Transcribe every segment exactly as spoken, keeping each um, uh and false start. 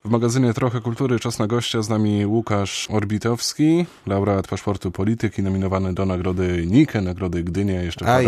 W magazynie Trochę Kultury czas na gościa, z nami Łukasz Orbitowski, laureat paszportu polityki, nominowany do nagrody Nike, nagrody Gdynia, jeszcze parę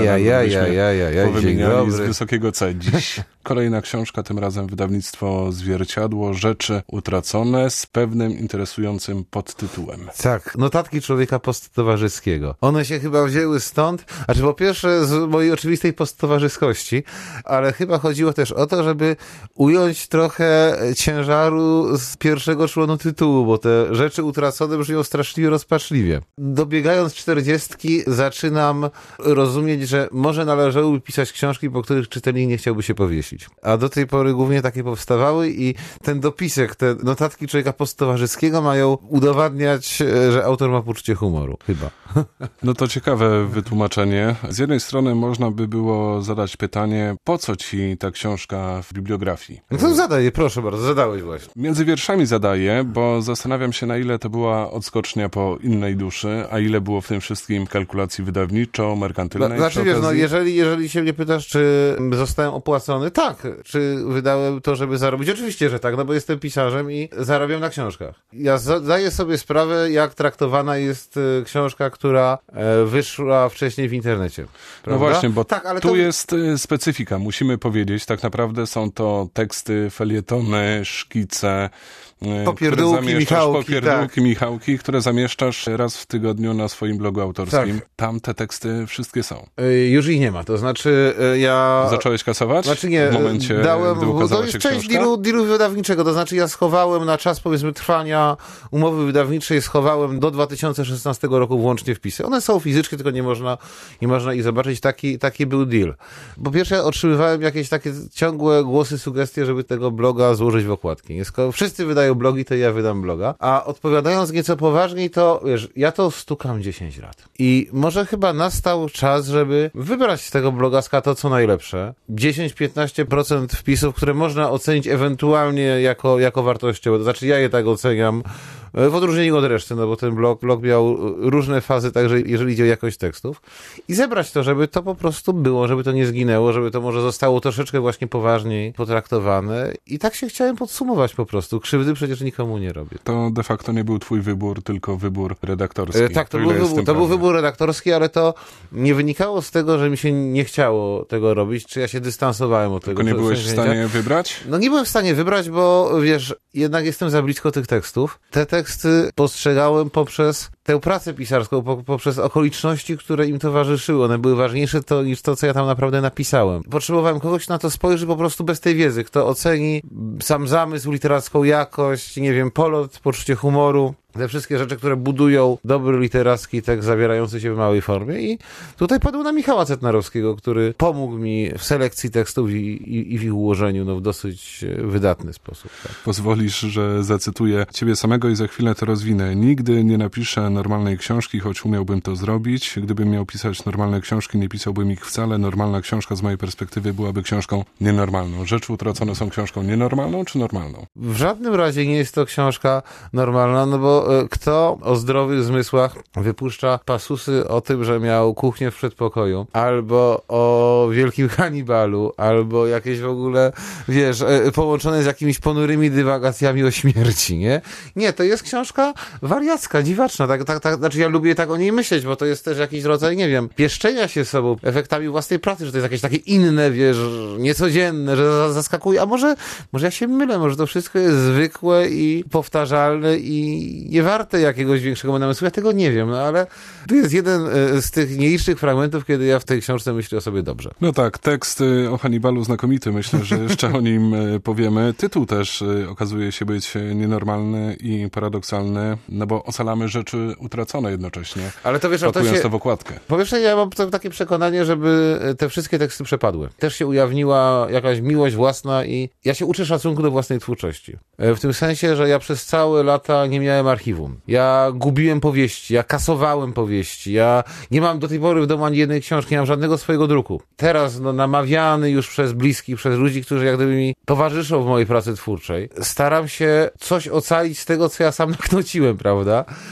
razy powymieniali z wysokiego C dziś. Kolejna książka, tym razem wydawnictwo Zwierciadło, Rzeczy utracone, z pewnym interesującym podtytułem. Tak, notatki człowieka posttowarzyskiego. One się chyba wzięły stąd, znaczy po pierwsze z mojej oczywistej posttowarzyskości, ale chyba chodziło też o to, żeby ująć trochę ciężaru z pierwszego członu tytułu, bo te rzeczy utracone brzmią straszliwie rozpaczliwie. Dobiegając czterdziestki zaczynam rozumieć, że może należałoby pisać książki, po których czytelnik nie chciałby się powiesić. A do tej pory głównie takie powstawały i ten dopisek, te notatki człowieka posttowarzyskiego mają udowadniać, że autor ma poczucie humoru. Chyba. No to ciekawe wytłumaczenie. Z jednej strony można by było zadać pytanie, po co ci ta książka w bibliografii? No to zadaję, proszę bardzo, zadałeś właśnie. Między wierszami zadaję, bo zastanawiam się, na ile to była odskocznia po innej duszy, a ile było w tym wszystkim kalkulacji wydawniczo-merkantylnej. No, znaczy wiesz, no jeżeli, jeżeli się mnie pytasz, czy zostałem opłacony, tak. Czy wydałem to, żeby zarobić? Oczywiście, że tak, no bo jestem pisarzem i zarabiam na książkach. Ja zdaję sobie sprawę, jak traktowana jest książka, która wyszła wcześniej w internecie. Prawda? No właśnie, bo tak, ale tu to... jest specyfika, musimy powiedzieć. Tak naprawdę są to teksty, felietony, szkice, Popierdółki, Michałki, popierdółki, tak. Michałki, które zamieszczasz raz w tygodniu na swoim blogu autorskim. Tak. Tam te teksty wszystkie są. Yy, już ich nie ma, to znaczy yy, ja... Zacząłeś kasować? Znaczy nie, w momencie, dałem, gdy ukazała to jest się część książka? dealu, dealu wydawniczego, to znaczy ja schowałem na czas, powiedzmy, trwania umowy wydawniczej, schowałem do dwa tysiące szesnastego roku włącznie wpisy. One są fizyczne, tylko nie można, nie można ich zobaczyć. Taki, taki był deal. Po pierwsze otrzymywałem jakieś takie ciągłe głosy, sugestie, żeby tego bloga złożyć w okładki. Skoro wszyscy wydają blogi, to ja wydam bloga. A odpowiadając nieco poważniej, to wiesz, ja to stukam dziesięć lat. I może chyba nastał czas, żeby wybrać z tego blogaska to, co najlepsze. dziesięć do piętnastu procent wpisów, które można ocenić ewentualnie jako, jako wartościowe. To znaczy ja je tak oceniam w odróżnieniu od reszty, no bo ten blog, blog miał różne fazy, także jeżeli idzie o jakość tekstów. I zebrać to, żeby to po prostu było, żeby to nie zginęło, żeby to może zostało troszeczkę właśnie poważniej potraktowane. I tak się chciałem podsumować po prostu. Krzywdy przecież nikomu nie robię. To de facto nie był twój wybór, tylko wybór redaktorski. E, tak, to, był wybór, to był wybór redaktorski, ale to nie wynikało z tego, że mi się nie chciało tego robić, czy ja się dystansowałem od tylko tego. Nie byłeś w stanie wybrać? No nie byłem w stanie wybrać, bo wiesz, jednak jestem za blisko tych tekstów. Te teksty postrzegałem poprzez tę pracę pisarską, po, poprzez okoliczności, które im towarzyszyły. One były ważniejsze to, niż to, co ja tam naprawdę napisałem. Potrzebowałem kogoś, kto na to spojrzy po prostu bez tej wiedzy, kto oceni sam zamysł, literacką jakość, nie wiem, polot, poczucie humoru. Te wszystkie rzeczy, które budują dobry literacki tekst zawierający się w małej formie. I tutaj padł na Michała Cetnarowskiego, który pomógł mi w selekcji tekstów i, i, i w ich ułożeniu no, w dosyć wydatny sposób. Tak. Pozwolisz, że zacytuję ciebie samego i za chwilę to rozwinę. Nigdy nie napiszę normalnej książki, choć umiałbym to zrobić. Gdybym miał pisać normalne książki, nie pisałbym ich wcale. Normalna książka z mojej perspektywy byłaby książką nienormalną. Rzeczy utracone są książką nienormalną czy normalną? W żadnym razie nie jest to książka normalna, no bo kto o zdrowych zmysłach wypuszcza pasusy o tym, że miał kuchnię w przedpokoju, albo o wielkim Hannibalu, albo jakieś w ogóle, wiesz, połączone z jakimiś ponurymi dywagacjami o śmierci, nie? Nie, to jest książka wariacka, dziwaczna, tak, tak, tak, znaczy ja lubię tak o niej myśleć, bo to jest też jakiś rodzaj, nie wiem, pieszczenia się sobą, efektami własnej pracy, że to jest jakieś takie inne, wiesz, niecodzienne, że zaskakuje, a może, może ja się mylę, może to wszystko jest zwykłe i powtarzalne i nie warte jakiegoś większego namysłu, ja tego nie wiem, no ale to jest jeden z tych nielicznych fragmentów, kiedy ja w tej książce myślę o sobie dobrze. No tak, tekst o Hannibalu znakomity, myślę, że jeszcze o nim powiemy. Tytuł też okazuje się być nienormalny i paradoksalny, no bo ocalamy rzeczy utracone jednocześnie, ale to wiesz, pakując to, się, to w okładkę. Po pierwsze, ja mam takie przekonanie, żeby te wszystkie teksty przepadły. Też się ujawniła jakaś miłość własna i ja się uczę szacunku do własnej twórczości. W tym sensie, że ja przez całe lata nie miałem archiwum. Ja gubiłem powieści, ja kasowałem powieści, ja nie mam do tej pory w domu ani jednej książki, nie mam żadnego swojego druku. Teraz, no, namawiany już przez bliskich, przez ludzi, którzy jak gdyby mi towarzyszą w mojej pracy twórczej, staram się coś ocalić z tego, co ja sam naknociłem, prawda? Czemu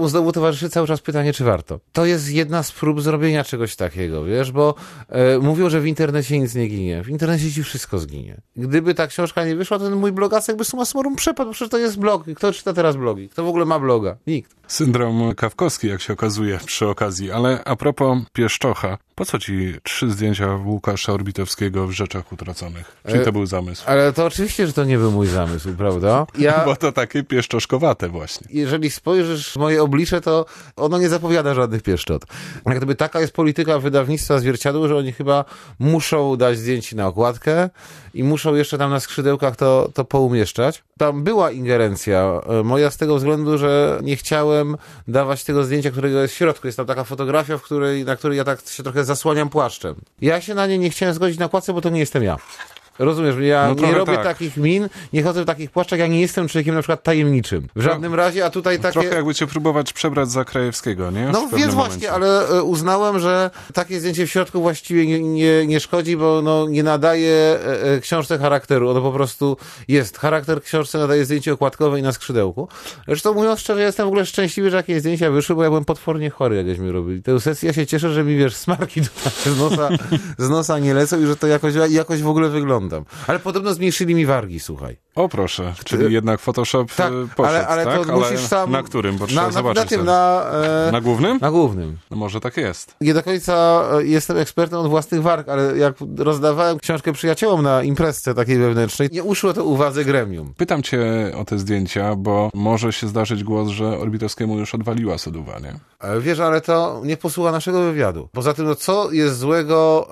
temu znowu towarzyszy cały czas pytanie, czy warto. To jest jedna z prób zrobienia czegoś takiego, wiesz, bo e, mówią, że w internecie nic nie ginie. W internecie ci wszystko zginie. Gdyby ta książka nie wyszła, to ten mój blogacek by summa summarum przepadł, przecież to jest blog. Kto czyta teraz blogi? Kto w ogóle ma bloga? Nikt. Syndrom kawkowski, jak się okazuje przy okazji. Ale a propos Pieszczocha, po co ci trzy zdjęcia Łukasza Orbitowskiego w Rzeczach Utraconych? Czyli to był zamysł? Ale to oczywiście, że to nie był mój zamysł, prawda? Ja... Bo to takie pieszczoszkowate właśnie. Jeżeli spojrzysz w moje oblicze, to ono nie zapowiada żadnych pieszczot. Jak gdyby taka jest polityka wydawnictwa Zwierciadło, że oni chyba muszą dać zdjęcie na okładkę i muszą jeszcze tam na skrzydełkach to, to poumieszczać. Tam była ingerencja moja z tego względu, że nie chciałem dawać tego zdjęcia, którego jest w środku. Jest tam taka fotografia, w której, na której ja tak się trochę zasłaniam płaszczem. Ja się na nie nie chciałem zgodzić na okładce, bo to nie jestem ja. Rozumiesz, ja no nie robię tak. takich min, nie chodzę w takich płaszczach, ja nie jestem człowiekiem na przykład tajemniczym. W żadnym no, razie, a tutaj takie... Trochę jakby cię próbować przebrać za Krajewskiego, nie? No więc właśnie, ale uznałem, że takie zdjęcie w środku właściwie nie, nie, nie szkodzi, bo no, nie nadaje książce charakteru. Ono po prostu jest. Charakter książce nadaje zdjęcie okładkowe i na skrzydełku. Zresztą mówiąc szczerze, jestem w ogóle szczęśliwy, że jakieś zdjęcia wyszły, bo ja byłem potwornie chory, jakśmy robili tę sesję. Ja się cieszę, że mi, wiesz, smarki tutaj z nosa, z nosa nie lecą i że to jakoś, jakoś w ogóle wygląda. Ale podobno zmniejszyli mi wargi, słuchaj. O proszę, czyli Ty... jednak Photoshop tak, poszedł, ale, ale tak? to Ale musisz sam... na którym? Bo trzeba na, na, zobaczyć. Na tym, na, e... na głównym? Na głównym. No może tak jest. Nie do końca jestem ekspertem od własnych warg, ale jak rozdawałem książkę przyjaciołom na imprezce takiej wewnętrznej, nie uszło to uwadze gremium. Pytam cię o te zdjęcia, bo może się zdarzyć głos, że Orbitowskiemu już odwaliła soduwa, nie? Ale wiesz, ale to nie posłucha naszego wywiadu. Poza tym, no co jest złego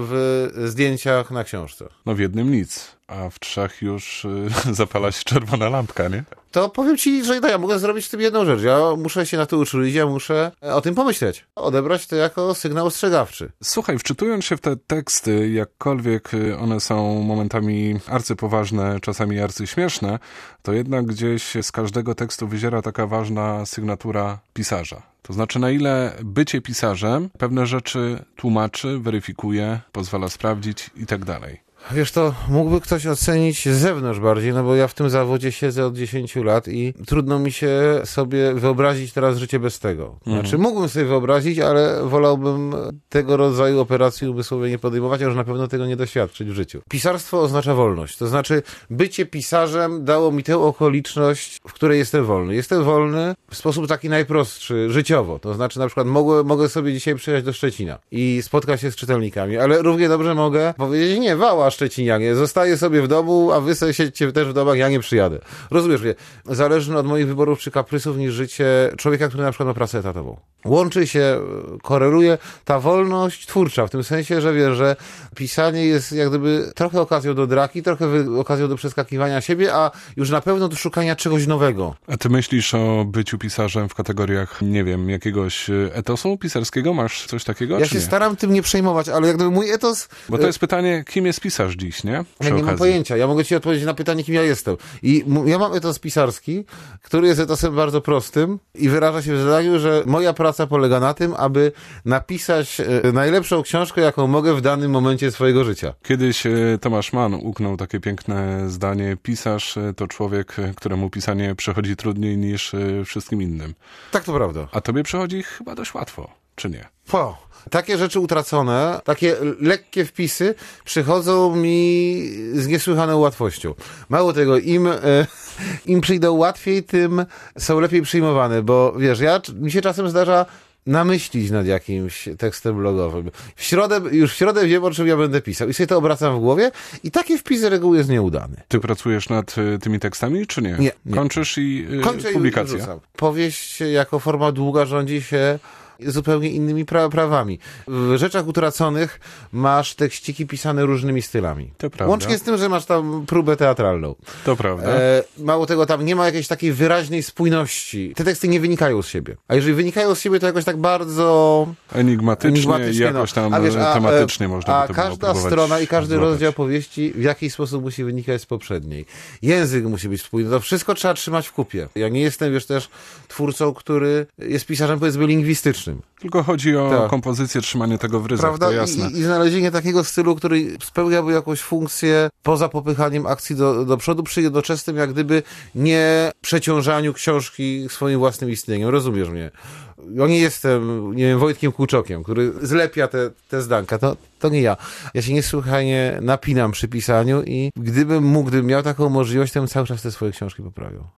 w zdjęciach na książce? No w jednym nic. A w trzech już y, zapala się czerwona lampka, nie? To powiem ci, że no, ja mogę zrobić w tym jedną rzecz. Ja muszę się na to uczulić, ja muszę o tym pomyśleć. Odebrać to jako sygnał ostrzegawczy. Słuchaj, wczytując się w te teksty, jakkolwiek one są momentami arcypoważne, czasami arcyśmieszne, to jednak gdzieś z każdego tekstu wyziera taka ważna sygnatura pisarza. To znaczy, na ile bycie pisarzem pewne rzeczy tłumaczy, weryfikuje, pozwala sprawdzić i tak dalej. Wiesz, to mógłby ktoś ocenić z zewnątrz bardziej, no bo ja w tym zawodzie siedzę od dziesięciu lat i trudno mi się sobie wyobrazić teraz życie bez tego. Znaczy, mhm. mógłbym sobie wyobrazić, ale wolałbym tego rodzaju operacji umysłowej nie podejmować, a już na pewno tego nie doświadczyć w życiu. Pisarstwo oznacza wolność, to znaczy bycie pisarzem dało mi tę okoliczność, w której jestem wolny. Jestem wolny w sposób taki najprostszy, życiowo, to znaczy na przykład mogę, mogę sobie dzisiaj przyjechać do Szczecina i spotkać się z czytelnikami, ale równie dobrze mogę powiedzieć, nie, wała Szczecinianie, zostaję sobie w domu, a wy sobie siedźcie też w domach, ja nie przyjadę. Rozumiesz mnie? Zależy od moich wyborów czy kaprysów niż życie człowieka, który na przykład ma pracę etatową. Łączy się, koreluje ta wolność twórcza, w tym sensie, że wiesz, że pisanie jest jak gdyby trochę okazją do draki, trochę okazją do przeskakiwania siebie, a już na pewno do szukania czegoś nowego. A ty myślisz o byciu pisarzem w kategoriach, nie wiem, jakiegoś etosu pisarskiego? Masz coś takiego? Ja się nie? staram tym nie przejmować, ale jak gdyby mój etos... Bo to jest pytanie, kim jest pisarz dziś, nie? Przy ja nie okazji. mam pojęcia. Ja mogę ci odpowiedzieć na pytanie, kim ja jestem. I ja mam etos pisarski, który jest etosem bardzo prostym i wyraża się w zadaniu, że moja praca polega na tym, aby napisać najlepszą książkę, jaką mogę w danym momencie swojego życia. Kiedyś Tomasz Mann uknął takie piękne zdanie: pisarz to człowiek, któremu pisanie przechodzi trudniej niż wszystkim innym. Tak, to prawda. A tobie przechodzi chyba dość łatwo, czy nie? Po. Takie rzeczy utracone, takie lekkie wpisy przychodzą mi z niesłychaną łatwością. Mało tego, im, e, im przyjdą łatwiej, tym są lepiej przyjmowane, bo wiesz, ja, mi się czasem zdarza namyślić nad jakimś tekstem blogowym. W środę, już w środę wiem, o czym ja będę pisał i sobie to obracam w głowie i taki wpis z reguły jest nieudany. Ty pracujesz nad y, tymi tekstami, czy nie? Nie. nie. Kończysz i y, Kończę publikacja? I rzucam. Powieść jako forma długa rządzi się zupełnie innymi pra- prawami. W Rzeczach Utraconych masz tekściki pisane różnymi stylami. To prawda. Łącznie z tym, że masz tam próbę teatralną. To prawda. E, mało tego, tam nie ma jakiejś takiej wyraźnej spójności. Te teksty nie wynikają z siebie. A jeżeli wynikają z siebie, to jakoś tak bardzo enigmatycznie, enigmatycznie jakoś tam no. a wiesz, a, tematycznie można a by to każda strona i każdy złapać. rozdział powieści w jakiś sposób musi wynikać z poprzedniej. Język musi być spójny. To wszystko trzeba trzymać w kupie. Ja nie jestem, wiesz, też twórcą, który jest pisarzem, powiedzmy, lingwistycznym. artystycznym. Tylko chodzi o tak. kompozycję, trzymanie tego w ryzach, Prawda? to jasne. I, I znalezienie takiego stylu, który spełniałby jakąś funkcję poza popychaniem akcji do, do przodu, przy jednoczesnym jak gdyby nie przeciążaniu książki swoim własnym istnieniem. Rozumiesz mnie? Ja nie jestem, nie wiem, Wojtkiem Kłuczokiem, który zlepia te, te zdanka. To, to nie ja. Ja się niesłychanie napinam przy pisaniu i gdybym mógł, gdybym miał taką możliwość, to bym cały czas te swoje książki poprawiał.